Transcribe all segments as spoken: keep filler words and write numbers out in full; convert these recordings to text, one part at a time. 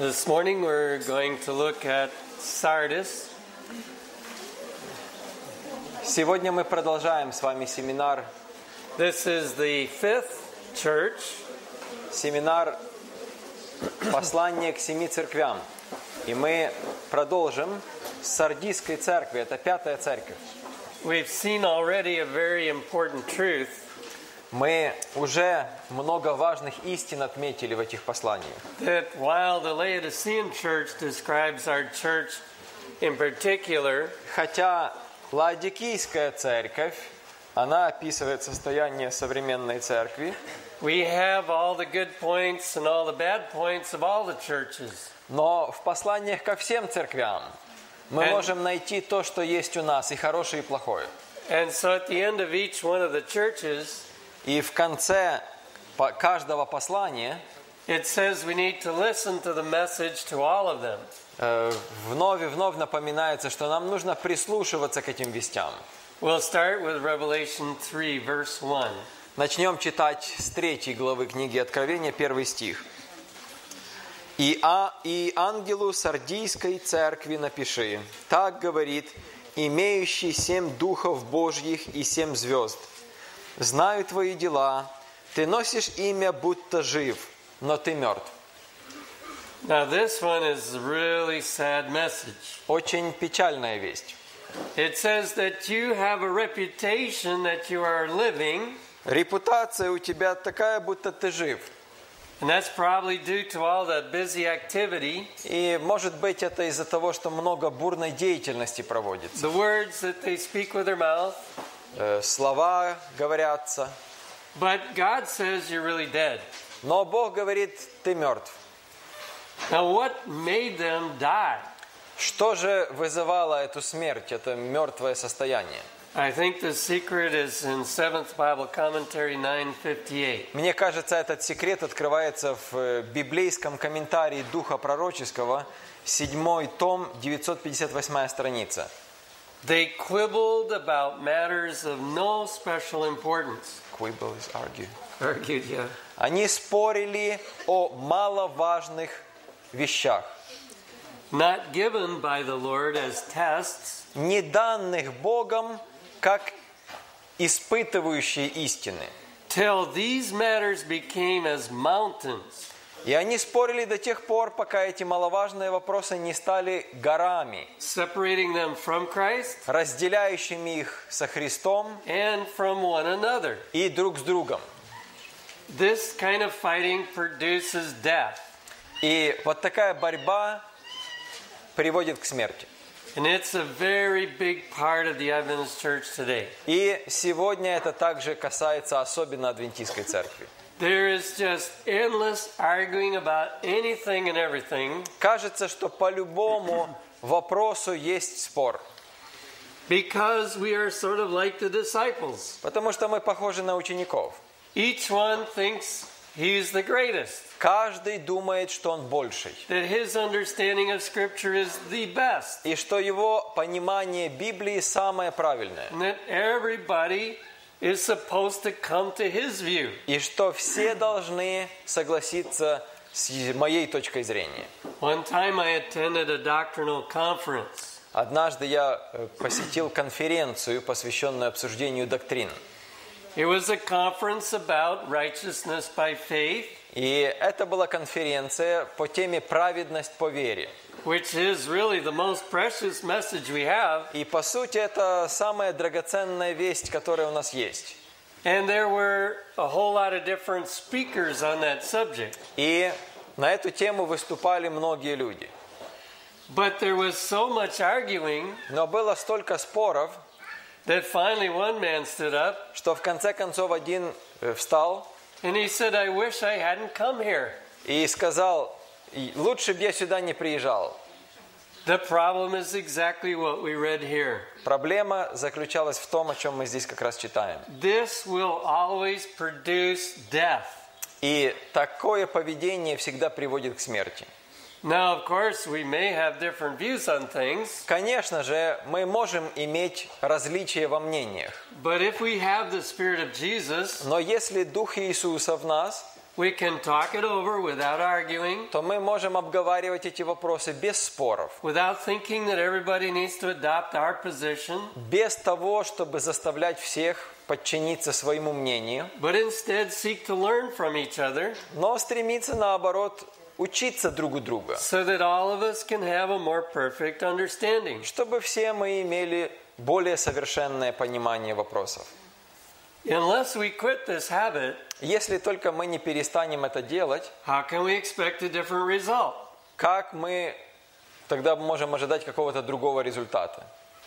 This morning we're going to look at Sardis. Сегодня мы продолжаем с вами семинар, This is the fifth church, семинар «Послание к семи церквям». И мы продолжим с Сардийской церкви, это пятая церковь. We've seen already a very important truth. Мы уже много важных истин отметили в этих посланиях. That while the Laodicean church describes our church in particular, Хотя Лаодикийская церковь, она описывает состояние современной церкви, we have all the good points and all the bad points of all the churches. но в посланиях ко всем церквям мы And- можем найти то, что есть у нас, и хорошее, и плохое. And so at the end of each one of the churches, И в конце по- каждого послания it says we need to listen to the message to all of them. э, вновь и вновь напоминается, что нам нужно прислушиваться к этим вестям. We'll start with Revelation three, verse one. Начнем читать с третьей главы книги Откровения, первый стих. «И, а, «И ангелу Сардийской церкви напиши, так говорит, имеющий семь духов Божьих и семь звезд. Знаю твои дела, ты носишь имя, будто жив, но ты мертв». Now this one is a really sad message. Очень печальная весть. It says that you have a reputation that you are living, Репутация у тебя такая, будто ты жив. and that's probably due to all the busy activity, И, может быть, это из-за того, что много бурной деятельности проводится. the words that they speak with their mouth. Э, Слова говорятся. But God says you're really dead. Но Бог говорит, ты мертв. Now what made them die? Что же вызывало эту смерть, это мертвое состояние? I think the secret is in seventh Bible Commentary nine fifty-eight. Мне кажется, этот секрет открывается в э, библейском комментарии Духа Пророческого, седьмой том, девятьсот пятьдесят восьмая страница. They quibbled about matters of no special importance. Quibble is argue. Argued, yeah. Они спорили о маловажных вещах, Not given by the Lord as tests, не данных Богом, как испытывающие истины. till these matters became as mountains, И они спорили до тех пор, пока эти маловажные вопросы не стали горами, separating them from Christ разделяющими их со Христом and from one another. и друг с другом. This kind of fighting produces death. И вот такая борьба приводит к смерти. And it's a very big part of the Adventist church today. И сегодня это также касается особенно адвентистской церкви. There is just endless arguing about anything and everything Кажется, что по любому вопросу есть спор, because we are sort of like the disciples. потому что мы похожи на учеников. Each one thinks he's the greatest, Каждый думает, что он больший, that his understanding of Scripture is the best, и что его понимание Библии самое правильное, and that everybody is supposed to come to his view. и что все должны согласиться с моей точкой зрения. One time I attended a doctrinal conference. Однажды я э, посетил конференцию, посвященную обсуждению доктрин. It was a conference about righteousness by faith, И это была конференция по теме «Праведность по вере». which is really the most precious message we have. И по сути это самая драгоценная весть, которая у нас есть. And there were a whole lot of different speakers on that subject. И на эту тему выступали многие люди. But there was so much arguing Но было столько споров, that finally one man stood up что в конце концов один э, встал and he said, I wish I hadn't come here. и сказал, «И лучше бы я сюда не приезжал». The problem is exactly what we read here. Проблема заключалась в том, о чем мы здесь как раз читаем. This will always produce death. И такое поведение всегда приводит к смерти. Now, of course, we may have different views on things, Конечно же, мы можем иметь различия во мнениях. but if we have the Spirit of Jesus, Но если Дух Иисуса в нас, we can talk it over without arguing, то мы можем обговаривать эти вопросы без споров, without thinking that everybody needs to adopt our position, без того, чтобы заставлять всех подчиниться своему мнению, but instead seek to learn from each other но стремиться, наоборот, учиться друг у друга, so that all of us can have a more perfect understanding. чтобы все мы имели более совершенное понимание вопросов. Unless we quit this habit, Если только мы не перестанем это делать, how can we expect a different result? как мы тогда можем ожидать какого-то другого результата?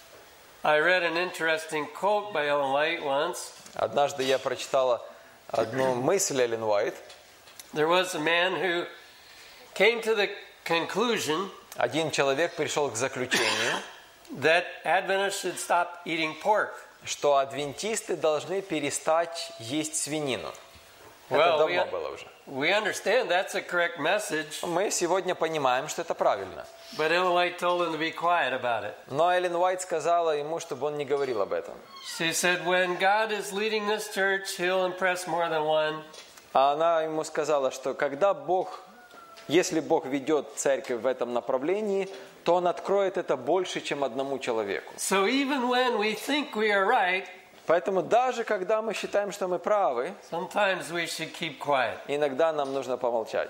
I read an interesting quote by Ellen White once. Однажды я прочитала одну мысль Эллен Уайт. There was a man who came to the conclusion Один человек пришел к заключению, that Adventists should stop eating pork. что адвентисты должны перестать есть свинину. Это Well, давно we, было уже. we understand that's a correct message, Мы сегодня понимаем, что это правильно. but Ellen White told him to be quiet about it. Но Эллен Уайт сказала ему, чтобы он не говорил об этом. She said, when God is leading this church, He'll impress more than one. А она ему сказала, что когда Бог, если Бог ведет церковь в этом направлении, то Он откроет это больше, чем одному человеку. So even when we think we are right, Поэтому даже когда мы считаем, что мы правы, sometimes we should keep quiet. иногда нам нужно помолчать.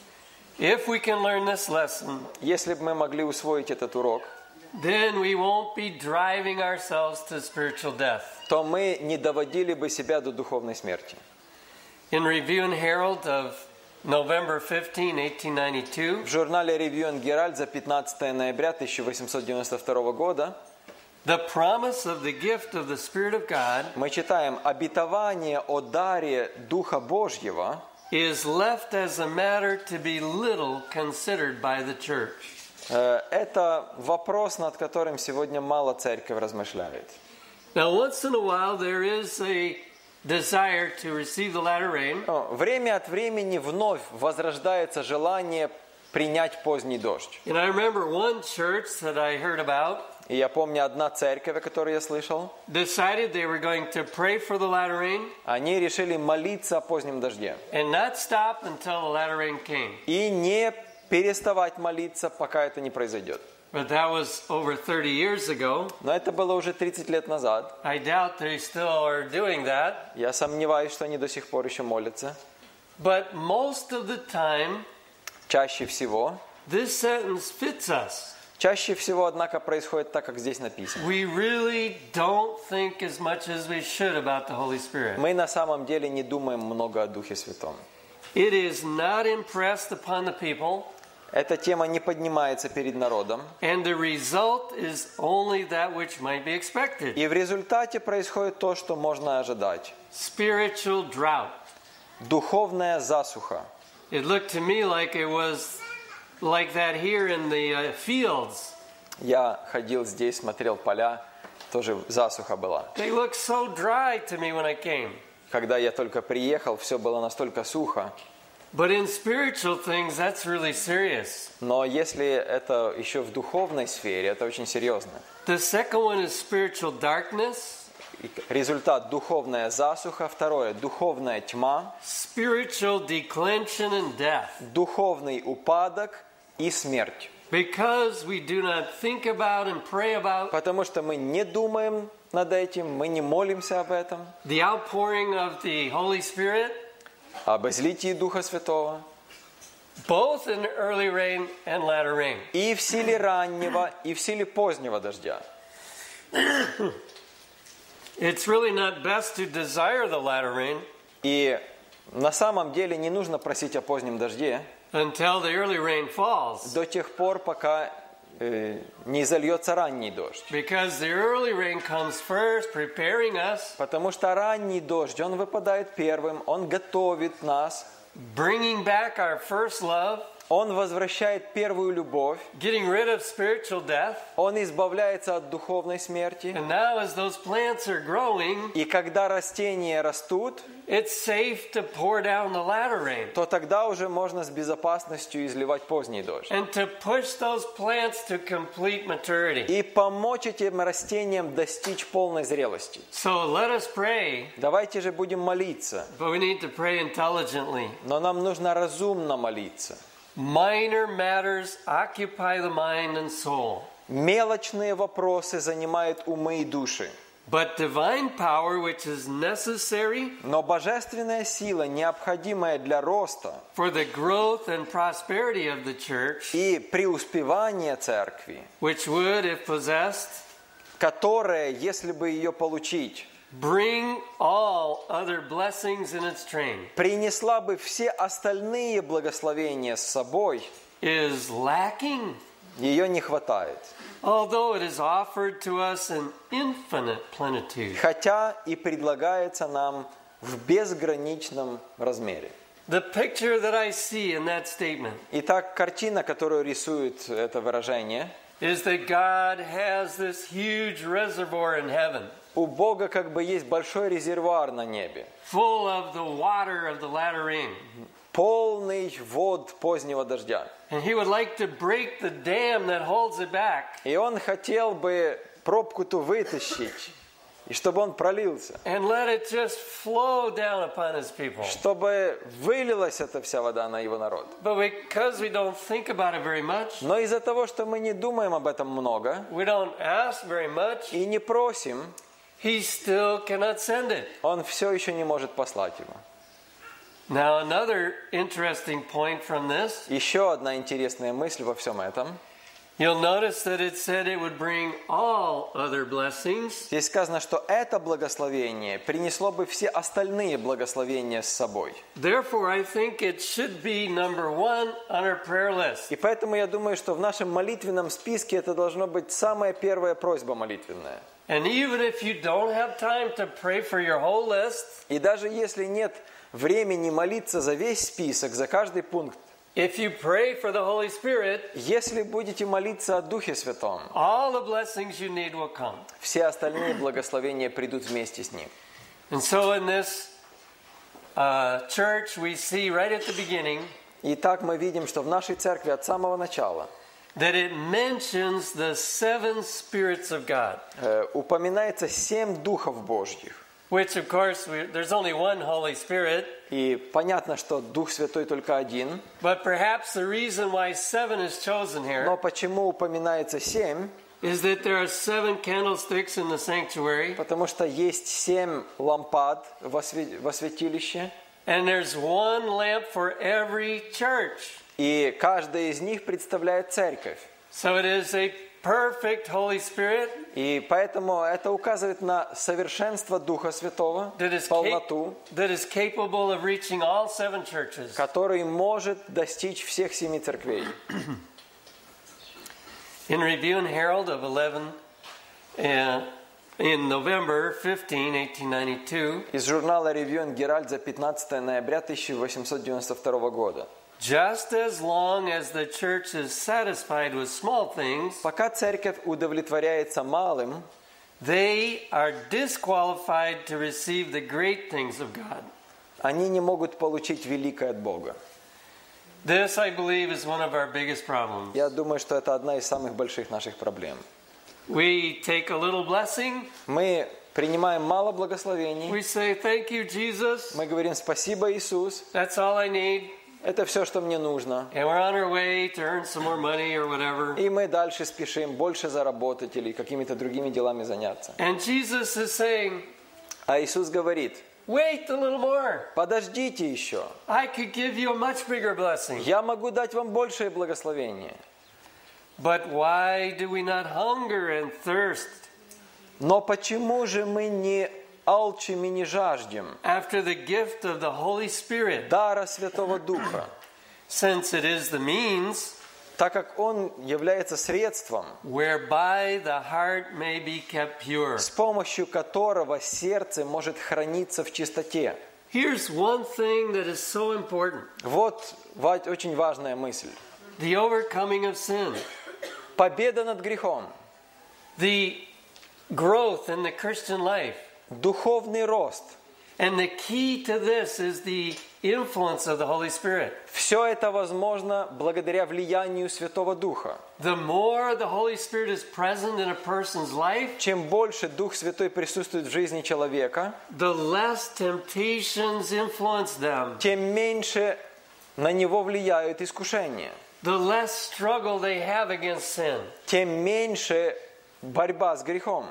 If we can learn this lesson, Если бы мы могли усвоить этот урок, then we won't be driving ourselves to spiritual death. то мы не доводили бы себя до духовной смерти. In Review and Herald of November fifteenth, eighteen ninety-two, В журнале Review and Herald за пятнадцатое ноября тысяча восемьсот девяносто второго года the promise of the gift of the Spirit of God мы читаем: «Обетование о даре Духа Божьего is left as a matter to be little considered by the church». э, это вопрос, над которым сегодня мало церковь размышляет. Now, once in a while, there is a desire to receive the latter rain, Но время от времени вновь возрождается желание принять поздний дождь. and I remember one church that I heard about И я помню, одна церковь, о которой я слышал, decided they were going to pray for the latter rain они решили молиться о позднем дожде. and not stop until the latter rain came. И не переставать молиться, пока это не произойдет. But that was over thirty years ago. Но это было уже тридцать лет назад. I doubt they still are doing that. Я сомневаюсь, что они до сих пор еще молятся. But most of the time, Чаще всего, this sentence fits us. чаще всего, однако, происходит так, как здесь написано. We really don't think as much as we should about the Holy Spirit. Мы на самом деле не думаем много о Духе Святом. It is not impressed upon the people, Эта тема не поднимается перед народом. and the result is only that which might be expected. И в результате происходит то, что можно ожидать. Spiritual drought. Духовная засуха. It looked to me like it was like that here in the uh, fields. Я ходил здесь, смотрел поля, тоже засуха была. They looked so dry to me when I came. Когда я только приехал, все было настолько сухо. But in spiritual things, that's really serious. Но если это еще в духовной сфере, это очень серьезно. The second one is spiritual darkness, И результат – духовная засуха. Второе – духовная тьма, spiritual declension and death. духовный упадок и смерть. Because we do not think about and pray about Потому что мы не думаем над этим, мы не молимся об этом, the outpouring of the Holy Spirit, об излитии Духа Святого. both in early rain and latter rain. И в силе раннего, и в силе позднего дождя. It's really not best to desire the latter rain И на самом деле не нужно просить о позднем дожде until the early rain falls. до тех пор, пока э, не зальется ранний дождь. Because the early rain comes first, preparing us, Потому что ранний дождь, он выпадает первым, он готовит нас, bringing back our first love, Он возвращает первую любовь. getting rid of spiritual death. Он избавляется от духовной смерти. And now as those plants are growing, И когда растения растут, it's safe to pour down the latter rain то тогда уже можно с безопасностью изливать поздний дождь. and to push those plants to complete maturity. И помочь этим растениям достичь полной зрелости. So let us pray, Давайте же будем молиться. but we need to pray intelligently. Но нам нужно разумно молиться. Minor matters occupy the mind and soul, Мелочные вопросы занимают умы и души. but divine power, which is necessary Но божественная сила, необходимая для роста for the growth and prosperity of the church, и преуспевания церкви, which would, if possessed, которая, если бы ее получить, bring all other blessings in its train, принесла бы все остальные благословения с собой, is lacking, ее не хватает. although it is offered to us in infinite plenitude. Хотя и предлагается нам в безграничном размере. The picture that I see in that statement Итак, картина, которую рисует это выражение, is that God has this huge reservoir in heaven, у Бога как бы есть большой резервуар на небе, full of the water of the latter rain. полный вод позднего дождя. And he would like to break the dam that holds it back И он хотел бы пробку-то вытащить, и чтобы он пролился, and let it just flow down upon his people. чтобы вылилась эта вся вода на его народ. But because we don't think about it very much, Но из-за того, что мы не думаем об этом много we don't ask very much, и не просим, he still cannot send it. он все еще не может послать его. Now, another interesting point from this, Еще одна интересная мысль во всем этом. you'll notice that it said it would bring all other blessings. Здесь сказано, что это благословение принесло бы все остальные благословения с собой. Therefore, I think it should be number one on our prayer list. И поэтому я думаю, что в нашем молитвенном списке это должно быть самая первая просьба молитвенная. And even if you don't have time to pray for your whole list, И даже если нет времени молиться за весь список, за каждый пункт, if you pray for the Holy Spirit, если будете молиться о Духе Святом, all the blessings you need will come. все остальные благословения придут вместе с ним. And so in this uh, church, we see right at the beginning Итак, мы видим, что в нашей церкви от самого начала that it mentions the seven spirits of God, э, упоминается семь Духов Божьих. which of course, we, there's only one Holy Spirit, И понятно, что Дух Святой только один. but perhaps the reason why seven is chosen here Но почему упоминается семь? is that there are seven candlesticks in the sanctuary, Потому что есть семь лампад во све- во святилище, and there's one lamp for every church. и каждая из них представляет церковь. So it is a perfect Holy Spirit И поэтому это указывает на совершенство Духа Святого, that is, полноту, cap- that is capable of reaching all seven churches. который может достичь всех семи церквей. In Review and Herald of eleven, uh, in November fifteenth, eighteen ninety-two, Из журнала Review and Herald за пятнадцатое ноября тысяча восемьсот девяносто второго года. just as long as the church is satisfied with small things, Пока церковь удовлетворяется малым, they are disqualified to receive the great things of God. они не могут получить великое от Бога. This, I believe, is one of our biggest problems. Я думаю, что это одна из самых больших наших проблем. We take a little blessing, Мы принимаем мало благословений, we say, thank you, Jesus, мы говорим «Спасибо, Иисус, that's all I need, это все, что мне нужно». and we're on our way to earn some more money or whatever. И мы дальше спешим больше заработать или какими-то другими делами заняться. And Jesus is saying, А Иисус говорит: wait a little more. подождите еще, I could give you a much bigger blessing. я могу дать вам большее благословение. But why do we not hunger and thirst Но почему же мы не алчим и не жаждем after the gift of the Holy Spirit, дара Святого Духа, since it is the means так как Он является средством, whereby the heart may be kept pure? с помощью которого сердце может храниться в чистоте. Here's one thing that is so important. Вот ва- очень важная мысль. The overcoming of sin. Победа над грехом, The growth in the Christian life. духовный рост. And the key to this is the influence of the Holy Spirit. Все это возможно благодаря влиянию Святого Духа. The more the Holy Spirit is present in a person's life, Чем больше Дух Святой присутствует в жизни человека, the less temptations influence them, тем меньше на него влияют искушения, the less struggle they have against sin. тем меньше борьба с грехом.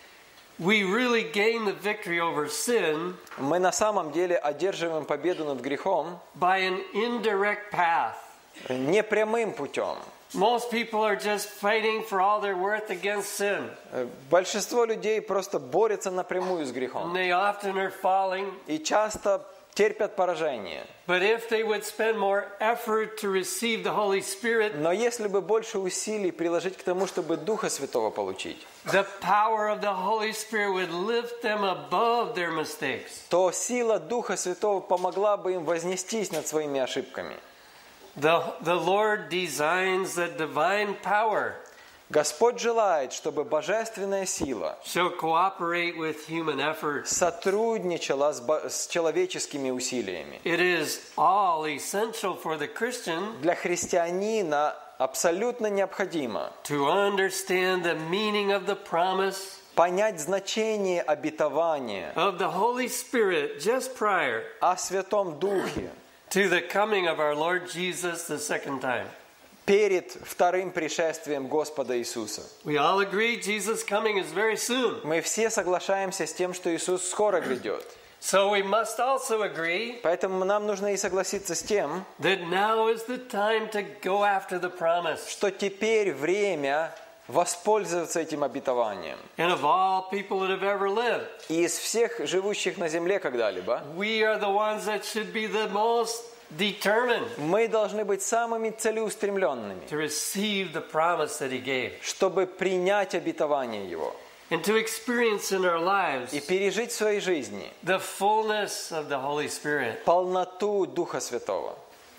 We really gain the victory over sin Мы на самом деле одерживаем победу над грехом by an indirect path. не прямым путем. Most people are just fighting for all their worth against sin. Большинство людей просто борются напрямую с And грехом they often are falling. и часто терпят поражение. But if they would spend more effort to receive the Holy Spirit, Но если бы больше усилий приложить к тому, чтобы Духа Святого получить, the power of the Holy Spirit would lift them above their mistakes. то сила Духа Святого помогла бы им вознестись над своими ошибками. The, the Lord designs that divine power Господь желает, чтобы божественная сила shall cooperate with human effort. сотрудничала с, бо- с человеческими усилиями. It is all essential for the Christian Для христианина абсолютно необходимо to understand the meaning of the promise понять значение обетования of the Holy Spirit just prior о Святом Духе to the coming of our Lord Jesus the second time. перед вторым пришествием Господа Иисуса. We all agree Jesus' coming is very soon. Мы все соглашаемся с тем, что Иисус скоро грядет. So we must also agree Поэтому нам нужно и согласиться с тем, that now is the time to go after the promise. что теперь время воспользоваться этим обетованием. And of all people that have ever lived, И из всех живущих на земле когда-либо, we are the ones that should be the most determined мы должны быть самыми целеустремленными, to receive the promise that He gave чтобы принять обетование Его and to experience in our lives и пережить в своей жизни the fullness of the Holy Spirit. полноту Духа Святого.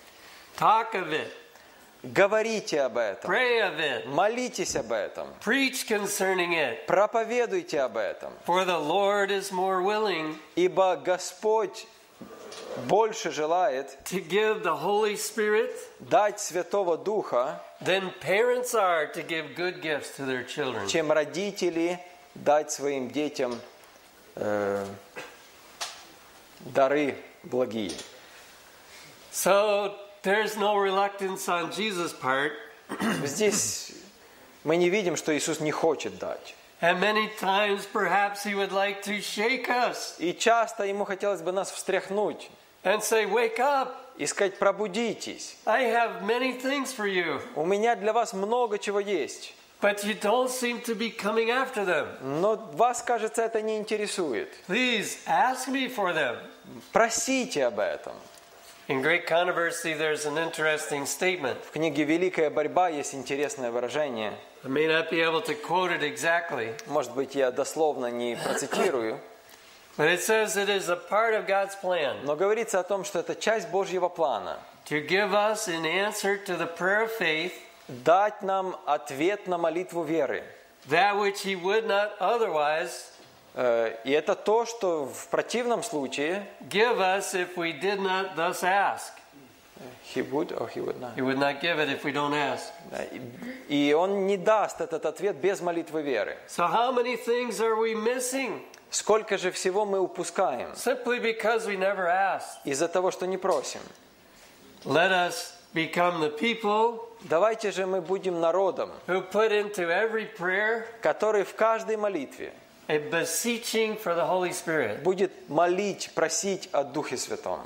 Talk of it, Говорите об этом, pray of it, молитесь об этом, preach concerning it, проповедуйте об этом, for the Lord is more willing ибо Господь больше желает to give the Holy Spirit дать Святого Духа, than parents are to give good gifts to their children. чем родители дать своим детям э, дары благие. So there's no reluctance on Jesus' part, Здесь мы не видим, что Иисус не хочет дать. and many times perhaps He would like to shake us И часто Ему хотелось бы нас встряхнуть and say, "Wake up! и сказать: пробудитесь. I have many things for you, У меня для вас много чего есть. but you don't seem to be coming after them. Но вас, кажется, это не интересует. Please ask me for them." Просите об этом. In Great Controversy, there's an interesting statement. В книге «Великая борьба» есть интересное выражение. I may not be able to quote it exactly, Может быть, я дословно не процитирую, but it says it is a part of God's plan но говорится о том, что это часть Божьего плана. to give us in answer to the prayer of faith Дать нам ответ на молитву веры. that which He would not otherwise Э, И это то, что в противном случае give us if we did not thus ask. he would or he would not. He would not give it if we don't ask. Да, и- И он не даст этот ответ без молитвы веры. So how many things are we missing Сколько же всего мы упускаем simply because we never asked? из-за того, что не просим. Let us become the people Давайте же мы будем народом, who put into every prayer который в каждой молитве a beseeching for the Holy Spirit. будет молить, просить о Духе Святом.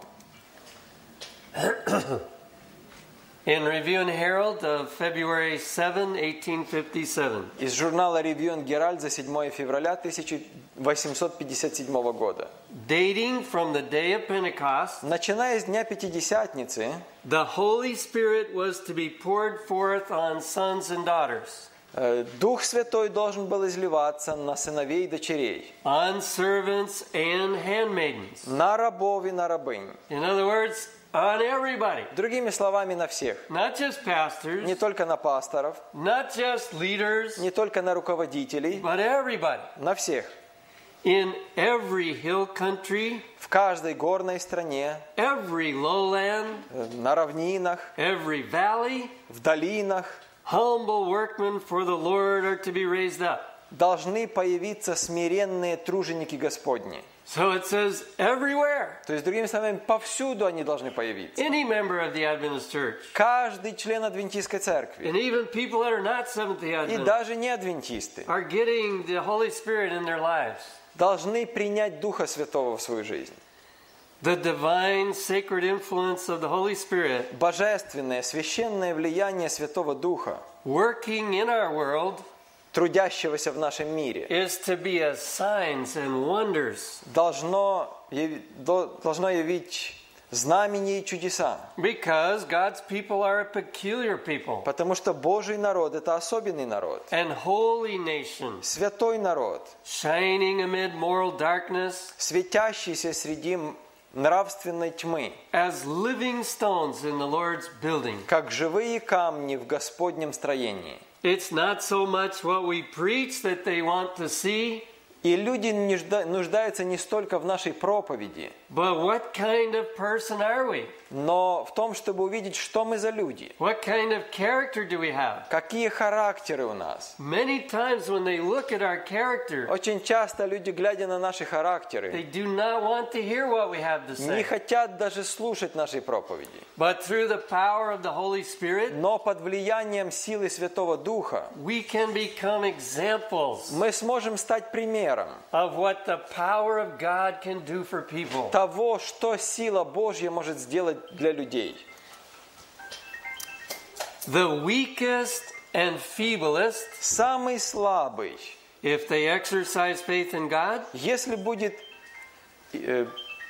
In Review and Herald of February seventh, eighteen fifty-seven. Из журнала Review and Herald за седьмое февраля тысяча восемьсот пятьдесят седьмого года. Dating from the day of Pentecost, Начиная с Дня Пятидесятницы, the Holy Spirit was to be poured forth on sons and daughters. Дух Святой должен был изливаться на сыновей и дочерей, on servants and handmaidens. на рабов и на рабынь. In other words, on everybody. Другими словами, на всех. Not just pastors, Не только на пасторов, not just leaders, не только на руководителей, but everybody. на всех. In every hill country, В каждой горной стране, every lowland, на равнинах, every valley, в долинах humble workmen for the Lord are to be raised up. должны появиться смиренные труженики Господни. So it says everywhere. То есть, другими словами, повсюду они должны появиться. Any member of the Adventist church, Каждый член адвентистской церкви, and even people that are not Seventh-day и Adventists, даже не адвентисты, are getting the Holy Spirit in their lives. должны принять Духа Святого в свою жизнь. The divine sacred influence of the Holy Spirit Божественное, священное влияние Святого Духа, working in our world трудящегося в нашем мире, is to be as signs and wonders, должно, яви- до- должно явить знамения и чудеса. because God's people are a peculiar people Потому что Божий народ – это особенный народ, and holy nation, святой народ, shining amid moral darkness светящийся среди нравственной тьмы, as living stones in the Lord's building. как живые камни в Господнем строении. It's not so much what we preach that they want to see, И люди нужда- нуждаются не столько в нашей проповеди, but what kind of person are we? но в том, чтобы увидеть, что мы за люди, What kind of character do we have? какие характеры у нас. Many times when they look at our character, Очень часто люди, глядя на наши they характеры, do not want to hear what we have to не say. хотят даже слушать нашей проповеди. But through the power of the Holy Spirit, Но под влиянием силы Святого Духа we can become examples мы сможем стать примером of what the power of God can do for people. того, что сила Божья может сделать для людей. The weakest and feeblest, Самый слабый, if they exercise faith in God, если будет, э,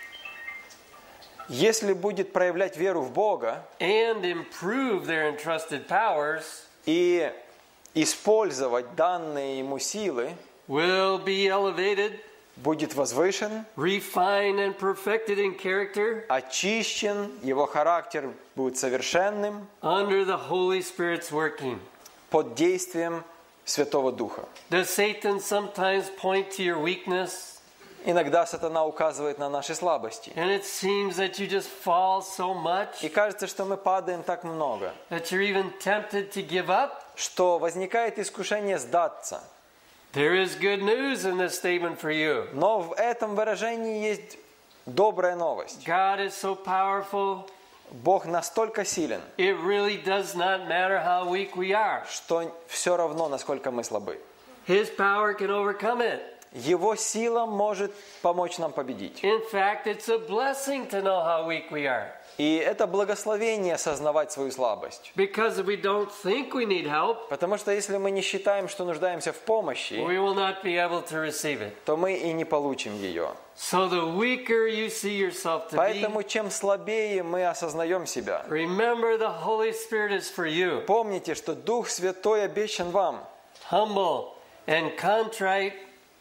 если будет проявлять веру в Бога and improve their entrusted powers, и использовать данные ему силы, will be elevated, будет возвышен, refined, and perfected in character очищен, его характер будет совершенным under the Holy Spirit's working. под действием Святого Духа. Does Satan sometimes point to your weakness? Иногда сатана указывает на наши слабости. And it seems that you just fall so much И кажется, что мы падаем так много, that you're even tempted to give up. что возникает искушение сдаться. There is good news in this statement for you. Но в этом выражении есть добрая новость. God is so powerful, Бог настолько силен, it really does not matter how weak we are. что все равно, насколько мы слабы. His power can overcome it. Его сила может помочь нам победить. In fact, it's a blessing to know how weak we are. И это благословение осознавать свою слабость. Because if we don't think we need help, Потому что если мы не считаем, что нуждаемся в помощи, we will not be able to receive it. то мы и не получим ее. So the weaker you see yourself to be, Поэтому чем слабее мы осознаем себя, remember the Holy Spirit is for you. помните, что Дух Святой обещан вам. Humble and contrite,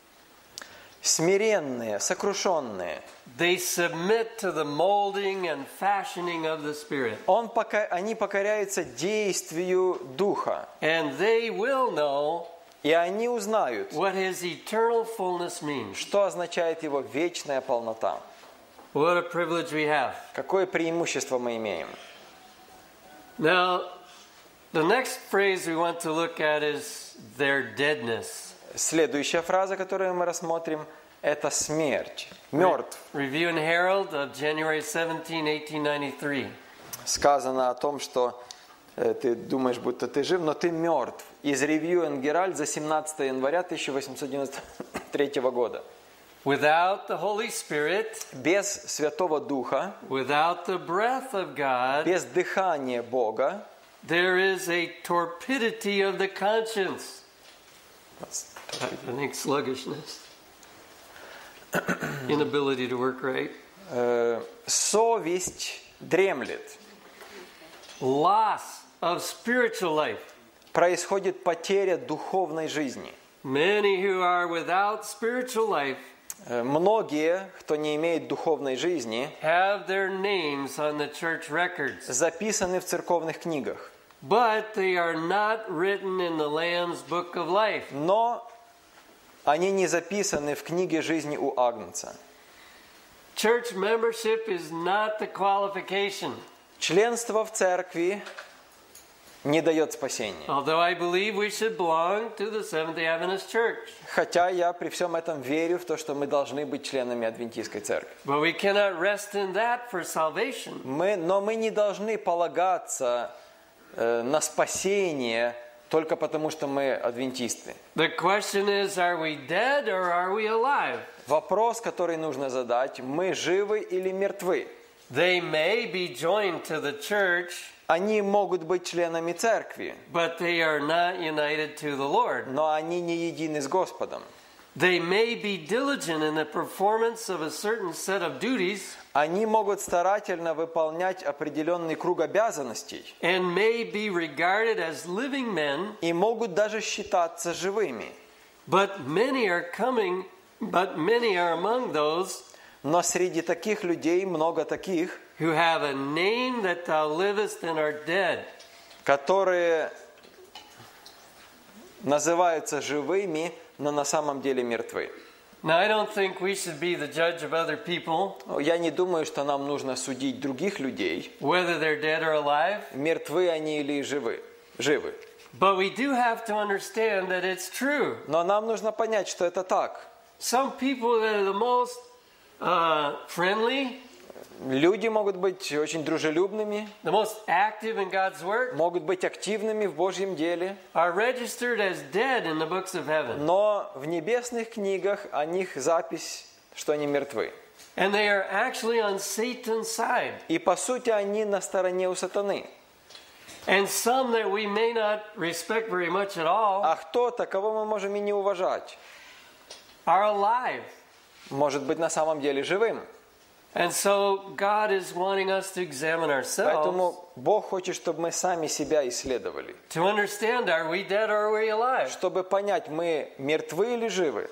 Смиренные, сокрушенные. they submit to the molding and fashioning of the Spirit. Он пока, они покоряются действию Духа. And they will know И они узнают, what His eternal fullness means. что означает Его вечная полнота. What a privilege we have. Какое преимущество мы имеем. Now, the next phrase we want to look at is their deadness. Следующая фраза, которую мы рассмотрим, это смерть. Мертв. Review and Herald of January seventeenth, eighteen ninety-three. Сказано о том, что э, ты думаешь, будто ты жив, но ты мертв. Из Review and Herald за семнадцатое января тысяча восемьсот девяносто третьего года. Without the Holy Spirit, Без Святого Духа, without the breath of God, без дыхания Бога, there is a torpidity of the conscience. I think sluggishness. Inability to work right. э, совесть дремлет. Loss of spiritual life. происходит потеря духовной жизни. Many who are without spiritual life Многие, кто не имеет духовной жизни, have their names on the church records, записаны в церковных книгах, but they are not written in the Lamb's book of life. но они не записаны в книге жизни у Агнца. Church membership is not the qualification. Членство в церкви не дает спасения. Although I believe we should belong to the Seventh-day Adventist Church. Хотя я при всем этом верю в то, что мы должны быть членами Адвентистской церкви. But we cannot rest in that for salvation. Мы, но мы не должны полагаться э, на спасение только потому, что мы адвентисты. The question is, are we dead or are we alive? Вопрос, который нужно задать, мы живы или мертвы? They may be joined to the church, Они могут быть членами церкви, but they are not united to the Lord. но они не едины с Господом. They may be diligent in the performance of a certain set of duties Они могут старательно выполнять определенный круг обязанностей and may be regarded as living men, и могут даже считаться живыми. but many are coming, but many are among those Но среди таких людей много таких, who have a name that thou livest and are dead. которые называются живыми, но на самом деле мертвы. Now, I don't think we should be the judge of other people, Я не думаю, что нам нужно судить других людей, whether they're dead or alive, мертвы они или живы. живы. but we do have to understand that it's true. Но нам нужно понять, что это так. Some people that are the most uh, friendly, Люди могут быть очень дружелюбными, the most active in God's work, могут быть активными в Божьем деле, are registered as dead in the books of heaven. но в небесных книгах о них запись, что они мертвы. And they are actually on Satan's side. И по сути они на стороне у сатаны. And some that we may not respect very much at all А кто-то, кого мы можем и не уважать, are alive. может быть на самом деле живым. And so God is wanting us to examine ourselves Поэтому Бог хочет, чтобы мы сами себя исследовали. to understand, are we dead or are we alive? Чтобы понять, мы мертвы или живы.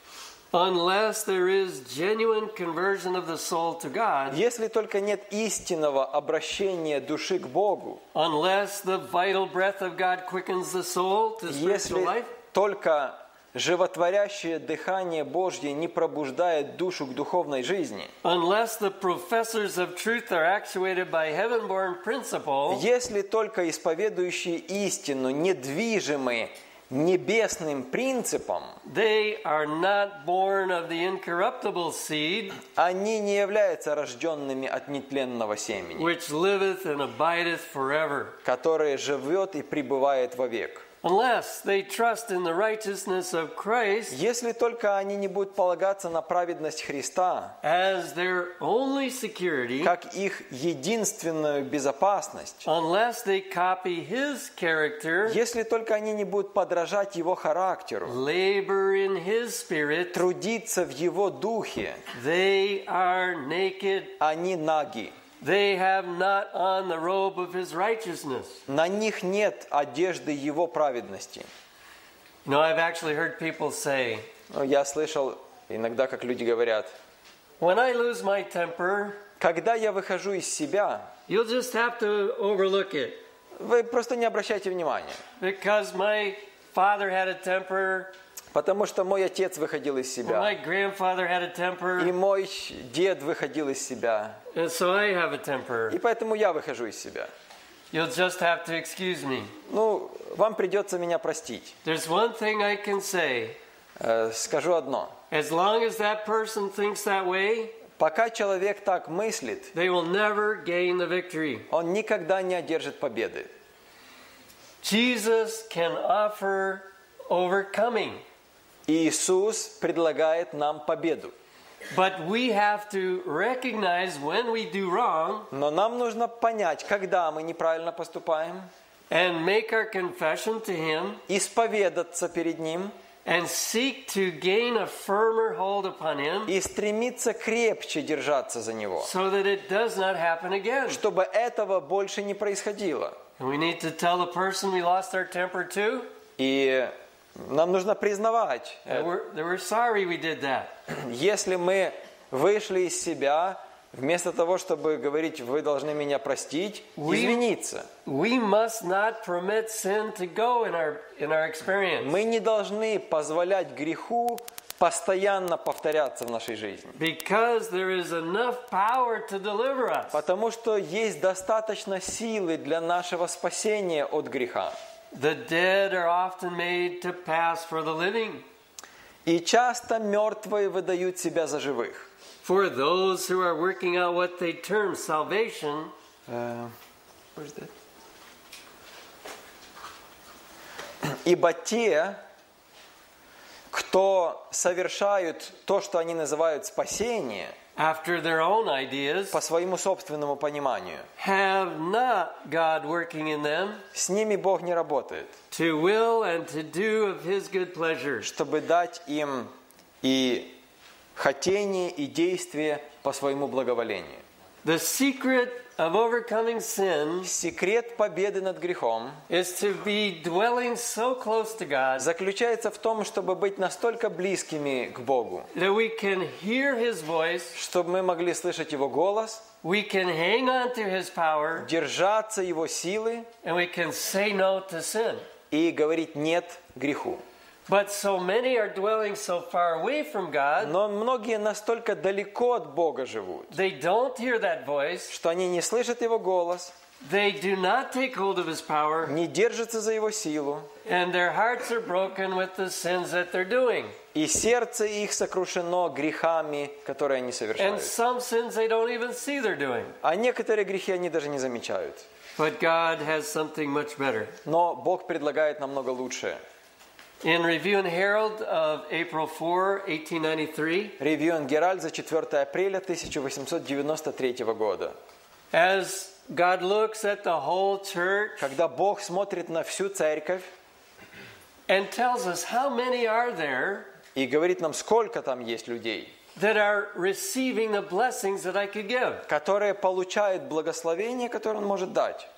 Unless there is genuine conversion of the soul to God, Если только нет истинного обращения души к Богу, unless the vital breath of God quickens the soul to spiritual если life, только животворящее дыхание Божье не пробуждает душу к духовной жизни, unless the professors of truth are actuated by heaven-born principle, если только исповедующие истину недвижимы небесным принципом, they are not born of the incorruptible seed, они не являются рожденными от нетленного семени, which liveth and abideth forever. которое живет и пребывает вовек. Unless they trust in the righteousness of Christ Если только они не будут полагаться на праведность Христа, as their only security, как их единственную безопасность, unless they copy His character, если только они не будут подражать Его характеру, labor in His spirit, трудиться в Его духе, they are naked. они наги. They have not on the robe of His righteousness. На них нет одежды Его праведности. You know, I've actually heard people say, Ну, я слышал иногда, как люди говорят, when I lose my temper, когда я выхожу из себя, you'll just have to overlook it. вы просто не обращайте внимания. Because my father had a temper, Потому что мой отец выходил из my себя, grandfather had a и temper, мой дед выходил из себя, and so I have a temper. и поэтому я выхожу из себя. You'll just have to excuse me. Ну, вам придется меня простить. There's one thing I can say. Э, Скажу одно. As long as that person thinks that way, Пока человек так мыслит, they will never gain the victory. он никогда не одержит победы. Jesus can offer overcoming, Иисус предлагает нам победу. but we have to recognize when we do wrong Но нам нужно понять, когда мы неправильно поступаем, and make our confession to Him исповедаться перед Ним and seek to gain a firmer hold upon Him и стремиться крепче держаться за Него, so that it does not happen again. чтобы этого больше не происходило. And we need to tell the person we lost our temper to И нам нужно признавать, that we're, that we're sorry we did that. если мы вышли из себя, вместо того, чтобы говорить, вы должны меня простить, извиниться. We must not permit sin to go in our, in our experience. Мы не должны позволять греху постоянно повторяться в нашей жизни. Because there is enough power to deliver us. Потому что есть достаточно силы для нашего спасения от греха. The dead are often made to pass for the living. И часто мертвые выдают себя за живых. For those who are working out what they term salvation, Uh, where's that? Ибо те, кто совершают то, что они называют спасение, after their own ideas, по своему собственному пониманию, have not God working in them с ними Бог не работает, to will and to do of His good pleasure. чтобы дать им и хотение, и действие по своему благоволению. The secret of overcoming sin Секрет победы над грехом is to be dwelling so close to God заключается в том, чтобы быть настолько близкими к Богу, that we can hear His voice, чтобы мы могли слышать Его голос, we can hang on to His power, держаться Его силы and we can say no to sin. и говорить «нет» греху. But so many are dwelling so far away from God, Но многие настолько далеко от Бога живут, they don't hear that voice, что они не слышат Его голос, they do not take hold of His power, не держатся за Его силу, and their hearts are broken with the sins that they're doing. и сердце их сокрушено грехами, которые они And совершают. some sins they don't even see they're doing. А некоторые грехи они даже не замечают. But God has something much better. Но Бог предлагает намного лучшее. In Review and Herald of April fourth, eighteen ninety-three, Ревью энд Геральд за четвёртое апреля тысяча восемьсот девяносто третьего года. as God looks at the whole church Когда Бог смотрит на всю церковь and tells us how many are there и говорит нам, сколько там есть людей, that are receiving the blessings that I could give. которые получают благословение, которое Он может дать.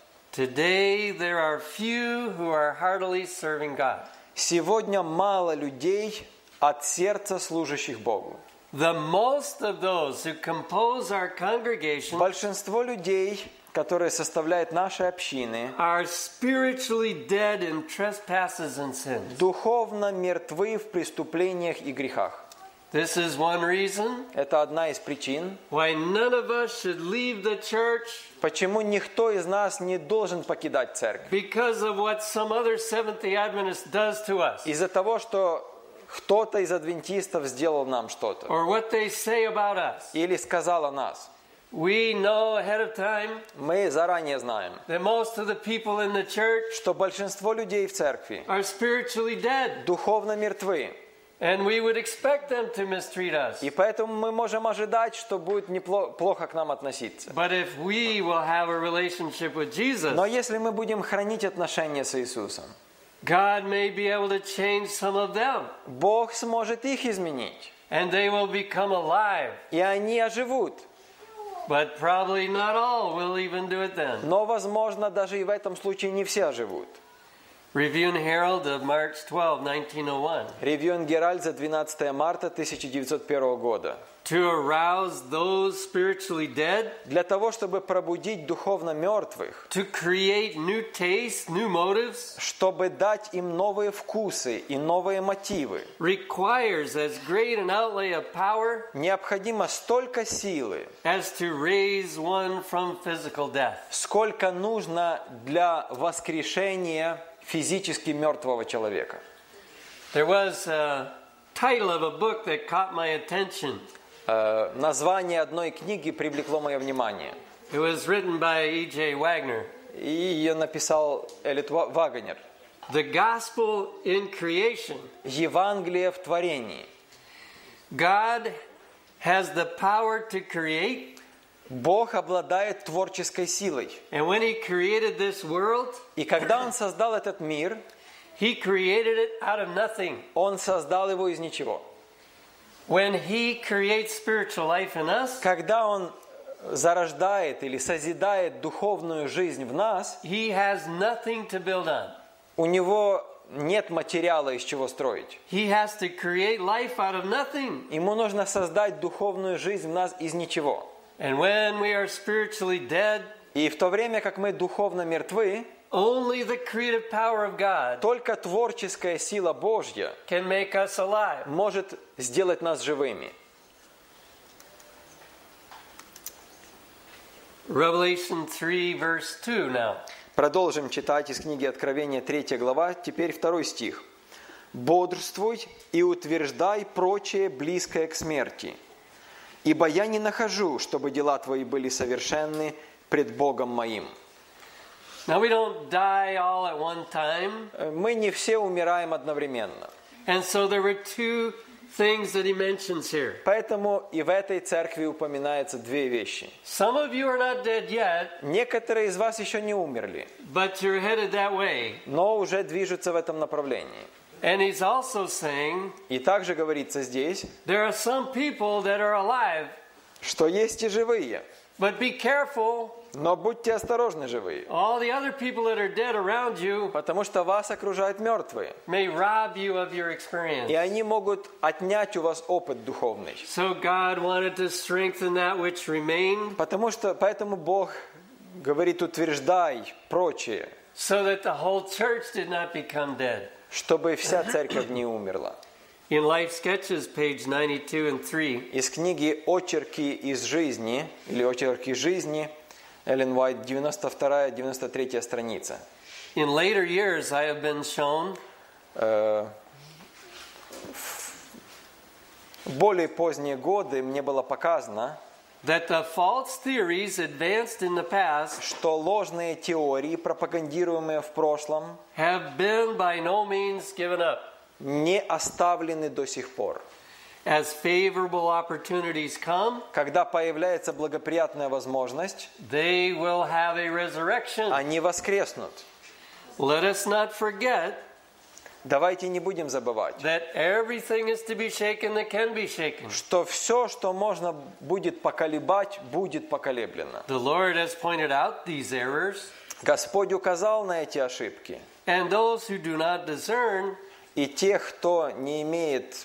Today there are few who are heartily serving God. Сегодня мало людей от сердца служащих Богу. The most of those who compose our congregation Большинство людей, которые составляют наши общины, are spiritually dead in trespasses and sins. духовно мертвы в преступлениях и грехах. This is one reason Это одна из причин, why none of us should leave the church почему никто из нас не должен покидать церковь. because of what some other Seventh-day Adventist does to us, Из-за того, что кто-то из адвентистов сделал нам что-то. or what they say about us. Или сказал о нас. We know ahead of time Мы заранее знаем, that most of the people in the church что большинство людей в церкви are spiritually dead, духовно мертвы. and we would expect them to mistreat us. И поэтому мы можем ожидать, что будет неплохо, плохо к нам относиться. But if we will have a relationship with Jesus, Но если мы будем хранить отношения с Иисусом, God may be able to change some of them, Бог сможет их изменить. and they will become alive. И они оживут. But probably not all will even do it then. Но, возможно, даже и в этом случае не все оживут. Review and Herald of March twelfth, nineteen oh one. Ревью энд Геральд за двенадцатое марта тысяча девятьсот первого года. To arouse those spiritually dead, Для того, чтобы пробудить духовно мертвых, to create new tastes, new motives, чтобы дать им новые вкусы и новые мотивы, requires as great an outlay of power необходимо столько силы, as to raise one from physical death. сколько нужно для воскрешения физически мертвого человека. There was a title of a book that caught my attention. Э, Название одной книги привлекло мое внимание. It was written by E J Wagner. И ее написал Элит Ва- Вагнер. The Gospel in Creation. Евангелие в творении. God has the power to create, Бог обладает творческой силой. and when He created this world, И когда Он создал этот мир, He created it out of nothing. Он создал его из ничего. When He creates spiritual life in us, Когда Он зарождает или созидает духовную жизнь в нас, he has nothing to build on. у него нет материала, из чего строить. He has to create life out of nothing. Ему нужно создать духовную жизнь в нас из ничего. And when we are spiritually dead, И в то время, как мы духовно мертвы, only the creative power of God только творческая сила Божья can make us alive. может сделать нас живыми. Revelation three, verse two now. Продолжим читать из книги Откровения, третья глава, теперь второй стих. «Бодрствуй и утверждай прочее, близкое к смерти, ибо я не нахожу, чтобы дела твои были совершенны пред Богом моим». Now we don't die all at one time. Мы не все умираем одновременно. And so there were two things that he mentions here. Поэтому и в этой церкви упоминается две вещи. Some of you are not dead yet, Некоторые из вас еще не умерли, but you're headed that way. но уже движутся в этом направлении. And he's also saying И также говорится здесь, there are some people that are alive, что есть и живые. but be careful. Но будьте осторожны, живые, All the other people that are dead around you потому что вас окружают мертвые. may rob you of your experience. И они могут отнять у вас опыт духовный. So God wanted to strengthen that which remained, Потому что, поэтому Бог говорит, утверждай прочее, so that the whole church did not become dead. чтобы вся церковь не умерла. In Life Sketches, page ninety-two and three, Из книги «Очерки из жизни» или «Очерки жизни» Эллен Уайт, девяносто вторая девяносто третья страница. in later years I have been shown Э, В более поздние годы мне было показано, that the false theories advanced in the past что ложные теории, пропагандируемые в прошлом, have been by no means given up. не оставлены до сих пор. As favorable opportunities come, Когда появляется благоприятная возможность, they will have a resurrection. они воскреснут. Let us not forget Давайте не будем забывать, that everything is to be shaken that can be shaken. что все, что можно будет поколебать, будет поколеблено. The Lord has pointed out these errors, Господь указал на эти ошибки. and those who do not discern И тех, кто не имеет,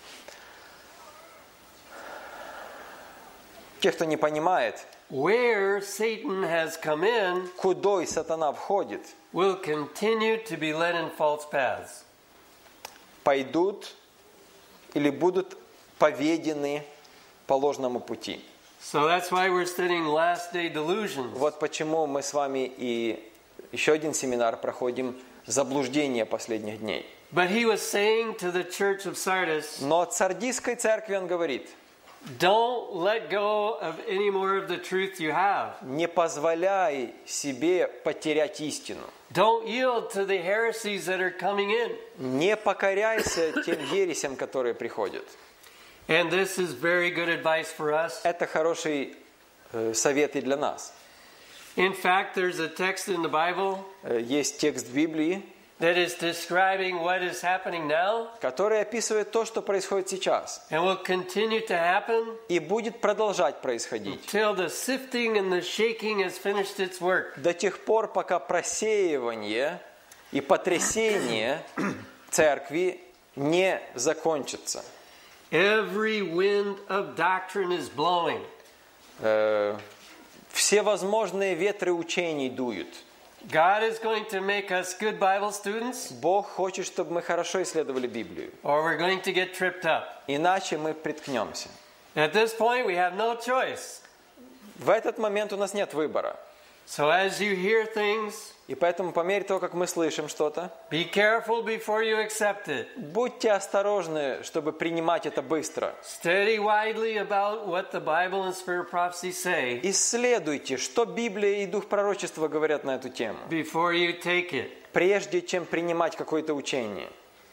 тех, кто не понимает, where Satan has come in, куда сатана входит, will continue to be led in false paths. пойдут или будут поведены по ложному пути. So that's why we're studying last day delusions. Вот почему мы с вами и еще один семинар проходим «Заблуждение последних дней». But he was saying to the church of Sardis, Но Сардийской церкви он говорит, don't let go of any more of the truth you have. не позволяй себе потерять истину. Don't yield to the heresies that are coming in. Не покоряйся тем ересям, которые приходят. And this is very good advice for us. Это хороший э, совет и для нас. In fact, there's a text in the Bible Э, Есть текст в Библии, that is describing what is happening now который описывает то, что происходит сейчас, and will continue to happen и будет продолжать происходить till the sifting and the shaking has finished its work. до тех пор, пока просеивание и потрясение церкви не закончится. Every wind of doctrine is blowing. Э, Все возможные ветры учений дуют. God is going to make us good Bible students, Бог хочет, чтобы мы хорошо исследовали Библию. or we're going to get tripped up. Иначе мы приткнемся. At this point, we have no choice. В этот момент у нас нет выбора. So as you hear things, И поэтому по мере того, как мы слышим что-то, be careful before you accept it. будьте осторожны, чтобы принимать это быстро. Study widely about what the Bible and Spirit of Prophecy say Исследуйте, что Библия и Дух Пророчества говорят на эту тему, before you take it. прежде чем принимать какое-то учение.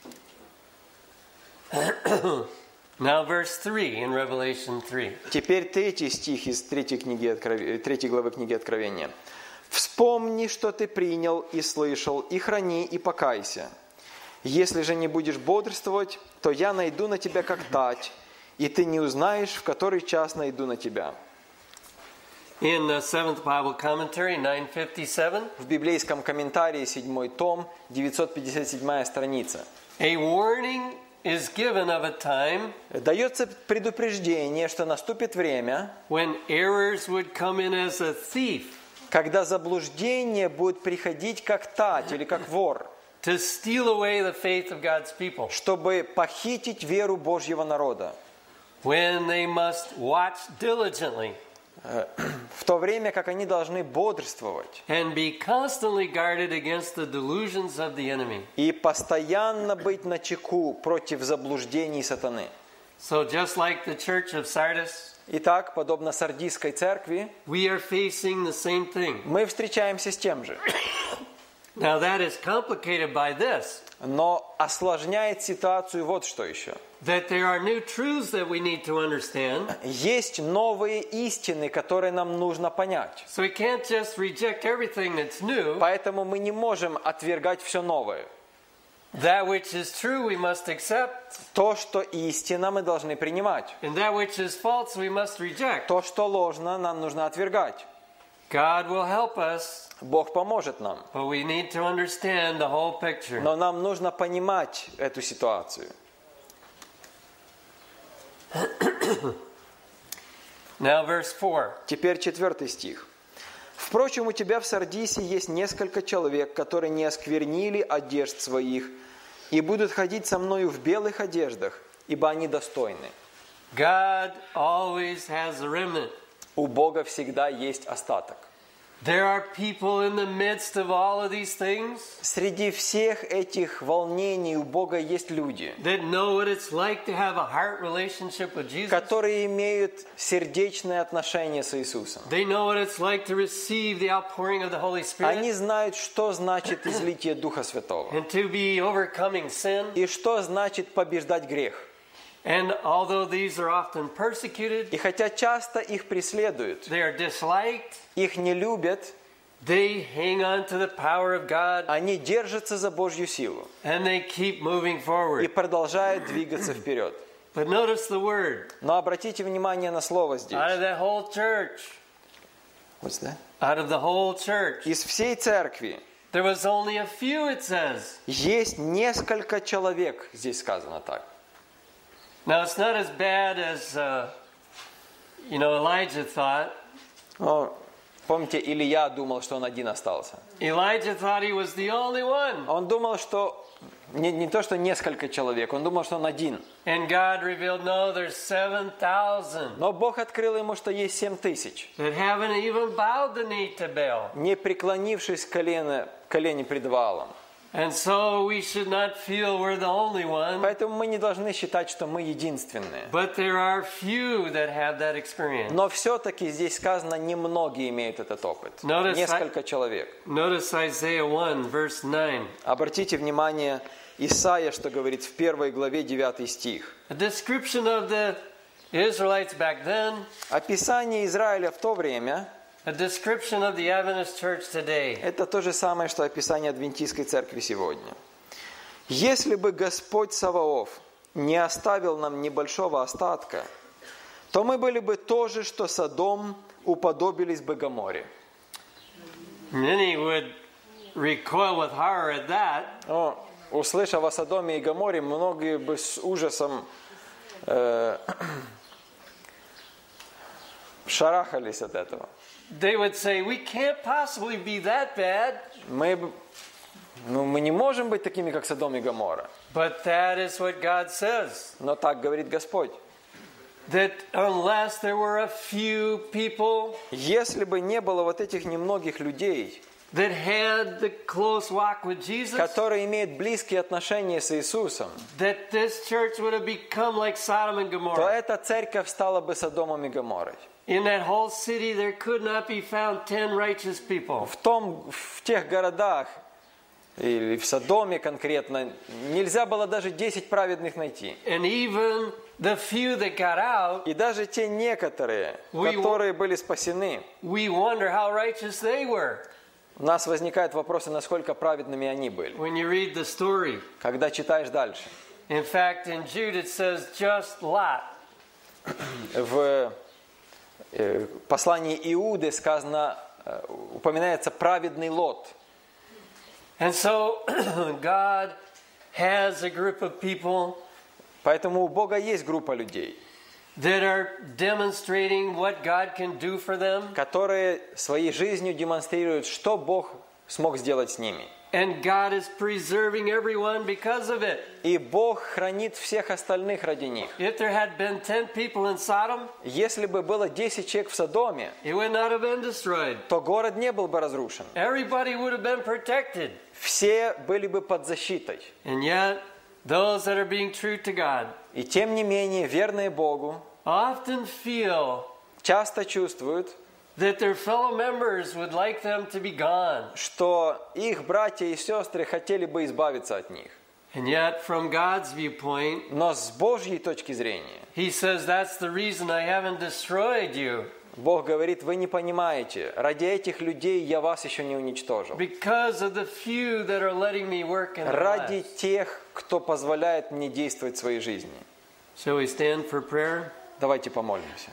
Now verse three in Revelation three. Теперь третий стих из третьей, книги Откров... третьей главы книги Откровения. «Вспомни, что ты принял и слышал, и храни, и покайся. Если же не будешь бодрствовать, то я найду на тебя как тать, и ты не узнаешь, в который час найду на тебя». In the seventh Bible Commentary, nine fifty-seven, В библейском комментарии, седьмой том, девятьсот пятьдесят седьмая страница. a warning is given of a time Дается предупреждение, что наступит время, when errors would come in as a thief когда заблуждение будет приходить как тать или как вор, to steal away the faith of God's people, чтобы похитить веру Божьего народа. when they must watch diligently В то время, как они должны бодрствовать and be constantly guarded against the delusions of the enemy. и постоянно быть начеку против заблуждений сатаны. So just like the church of Sardis, Итак, подобно Сардийской церкви, we are facing the same thing. мы встречаемся с тем же. Now that is complicated by this, Но осложняет ситуацию вот что еще. that there are new truths that we need to understand. Есть новые истины, которые нам нужно понять. So we can't just reject everything that's new. Поэтому мы не можем отвергать все новое. That which is true we must accept, То, что истина, мы должны принимать. and that which is false we must reject. То, что ложно, нам нужно отвергать. God will help us, Бог поможет нам. but we need to understand the whole picture. Но нам нужно понимать эту ситуацию. Now verse four. Теперь четвертый стих. «Впрочем, у тебя в Сардисе есть несколько человек, которые не осквернили одежд своих и будут ходить со мною в белых одеждах, ибо они достойны». God always has a remnant. У Бога всегда есть остаток. There are people in the midst of all of these things Среди всех этих волнений у Бога есть люди, that know what it's like to have a heart relationship with Jesus. которые имеют сердечное отношение с Иисусом. They know what it's like to receive the outpouring of the Holy Они Spirit знают, что значит излитие Духа Святого and to be overcoming sin. и что значит побеждать грех. And although these are often persecuted, И хотя часто их преследуют, they are disliked, их не любят, they hang on to the power of God они держатся за Божью силу and they keep moving и forward. продолжают двигаться вперед. But notice the word. Но обратите внимание на слово здесь. Out of the whole church, What's that? out of the whole church, Из всей церкви there was only a few, it says. есть несколько человек, здесь сказано так. Now it's not as bad as, uh, you know, Elijah thought. Но, помните, Илья думал, что он один остался. Elijah thought he was the only one. Он думал, что не, не то, что несколько человек, он думал, что он один. And God revealed, no, there's seven thousand Но Бог открыл ему, что есть семь тысяч, that haven't even bowed the knee to Baal. не преклонившись колено, колени пред Ваалом. And so we should not feel we're the only one. Поэтому мы не должны считать, что мы единственные. But there are few that have that experience. Но все-таки здесь сказано, немногие имеют этот опыт. Notice Несколько человек. Notice Isaiah one, verse nine. Обратите внимание, Исаия, что говорит в первой главе, девятый стих. A description of the Israelites back then, Описание Израиля в то время a description of the Adventist church today. это то же самое, что описание Адвентистской церкви сегодня. Если бы Господь Саваоф не оставил нам небольшого остатка, то мы были бы то же, что Содом, уподобились бы Гоморе. Many would recoil with horror at that. Но, услышав о Содоме и Гоморе, многие бы с ужасом э, шарахались от этого. They would say, we can't possibly be that bad. Мы, б- ну, мы не можем быть такими, как Содом и Гоморра. But that is what God says. Но так говорит Господь. That unless there were a few people Если бы не было вот этих немногих людей, that had the close walk with Jesus, которые имеют близкие отношения с Иисусом, that this church would have become like Sodom and то Gomorrah. эта церковь стала бы Содомом и Гоморрой. In that whole city, there could not be found ten righteous people. В, том, в тех городах, или в Содоме конкретно, нельзя было даже десять праведных найти. And even the few that got out, И даже те некоторые, We- которые были спасены, we wonder how righteous they were. у нас возникают вопросы, насколько праведными они были. When you read the story. Когда читаешь дальше. In fact, in Jude it says, just Lot. В В послании Иуды сказано, упоминается праведный Лот. And so God has a group of people Поэтому у Бога есть группа людей, that are demonstrating what God can do for them. которые своей жизнью демонстрируют, что Бог смог сделать с ними. And God is preserving everyone because of it. И Бог хранит всех остальных ради них. If there had been ten people in Sodom, Если бы было десять человек в Содоме, it would not have been destroyed. то город не был бы разрушен. Everybody would have been protected. Все были бы под защитой. And yet, those that are being true to God И тем не менее, верные Богу often feel часто чувствуют, that their fellow members would like them to be gone. что их братья и сестры хотели бы избавиться от них. And yet, from God's viewpoint, Но с Божьей точки зрения, He says, that's the reason I haven't destroyed you. Бог говорит, вы не понимаете, ради этих людей я вас еще не уничтожил. Because of the few that are letting me work in their Ради lives. тех, кто позволяет мне действовать в своей жизни. Shall we stand for prayer? Давайте помолимся.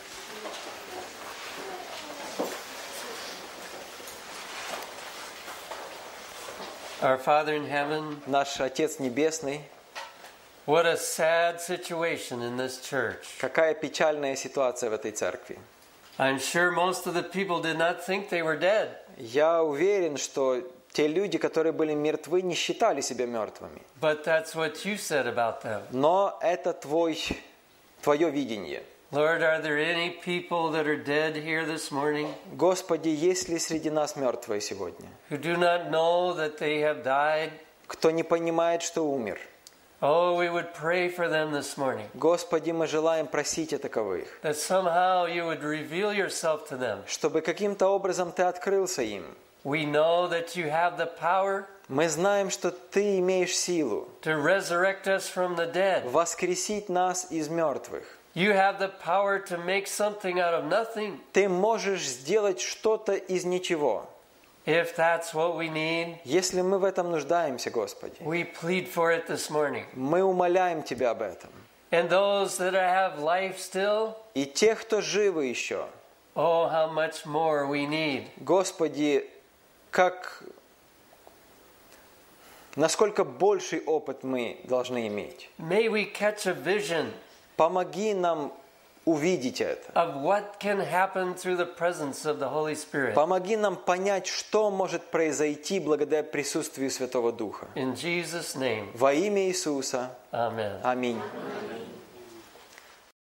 Our Father in heaven, Наш Отец Небесный, what a sad situation in this church. какая печальная ситуация в этой церкви. I'm sure most of the people did not think they were dead. Я уверен, что те люди, которые были мертвы, не считали себя мертвыми. But that's what you said about them. Но это твой, твое видение. Lord, are there any people that are dead here this morning Господи, есть ли среди нас мертвые сегодня? who do not know that they have died? Кто не понимает, что умер? Oh, we would pray for them this morning, Господи, мы желаем просить о таковых, that somehow you would reveal yourself to them. чтобы каким-то образом Ты открылся им. We know that you have the power Мы знаем, что Ты имеешь силу to resurrect us from the dead. воскресить нас из мертвых. You have the power to make something out of nothing. Ты можешь сделать что-то из ничего. If that's what we need, Если мы в этом нуждаемся, Господи, we plead for it this morning. мы умоляем Тебя об этом. And those that have life still, И тех, кто живы еще, oh, how much more we need. Господи, как, насколько больший опыт мы должны иметь. May we catch a vision Помоги нам увидеть это. of what can happen through the presence of the Holy Spirit. Помоги нам понять, что может произойти благодаря присутствию Святого Духа. In Jesus' name, Во имя Иисуса. amen. Аминь.